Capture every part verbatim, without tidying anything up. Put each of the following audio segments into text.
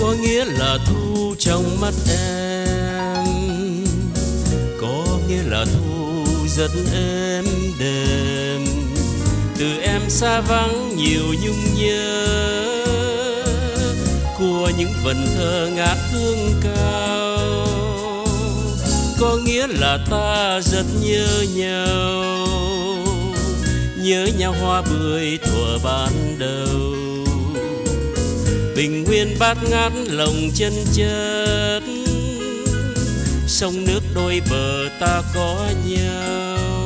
có nghĩa là thu trong mắt em, có nghĩa là thu rất êm đềm. Từ em xa vắng nhiều nhung nhớ của những vần thơ ngát hương cao, có nghĩa là ta rất nhớ nhau, nhớ nhau hoa bưởi thuở ban đầu. Bình nguyên bát ngát lòng chân chất, sông nước đôi bờ ta có nhau.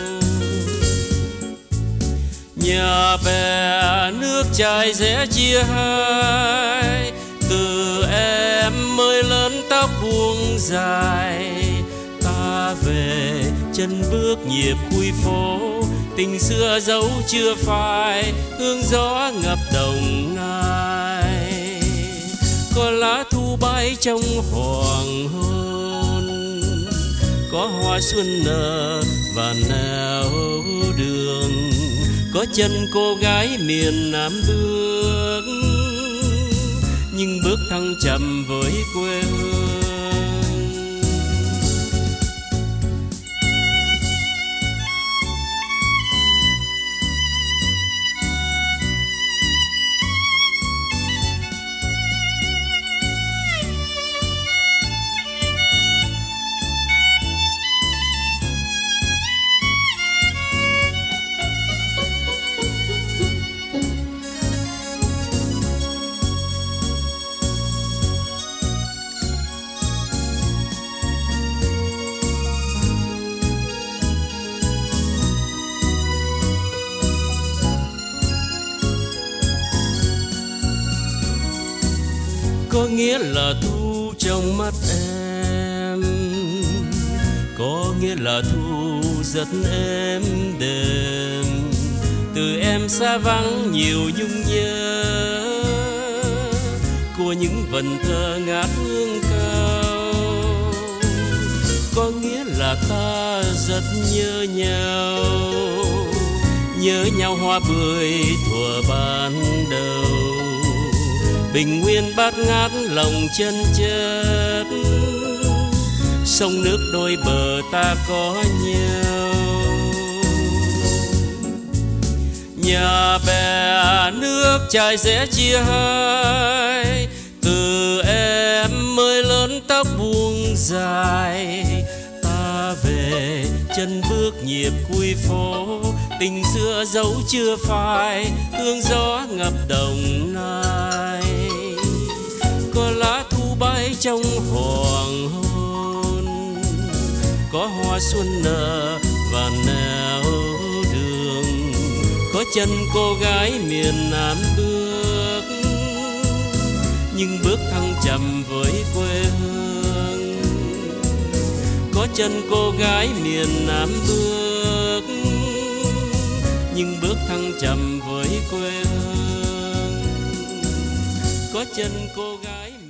Nhà bè nước chảy rẽ chia hai, từ em mới lớn tóc buông dài. Ta về chân bước nhịp quy phố, tình xưa dấu chưa phai, hương gió ngập đồng nai. Có lá thu bay trong hoàng hôn, có hoa xuân nở và nẻo đường, có chân cô gái miền Nam bước, nhưng bước thăng trầm với quê hương. Có nghĩa là thu trong mắt em, có nghĩa là thu rất êm đềm. Từ em xa vắng nhiều nhung nhớ của những vần thơ ngát hương cao, có nghĩa là ta rất nhớ nhau, nhớ nhau hoa bưởi thuở ban đầu. Bình nguyên bát ngát lòng chân chất, sông nước đôi bờ ta có nhau. Nhà bè nước chảy rẽ chia hai, từ em mới lớn tóc buông dài. Ta về chân bước nhịp quy phố, tình xưa dấu chưa phai, hương gió ngập đồng nai. Có lá thu bay trong hoàng hôn, có hoa xuân nở và nẻo đường, có chân cô gái miền Nam bước, nhưng bước thăng trầm với quê hương. Có chân cô gái miền Nam bước, nhưng bước thăng trầm với quê hương. Có chân cô gái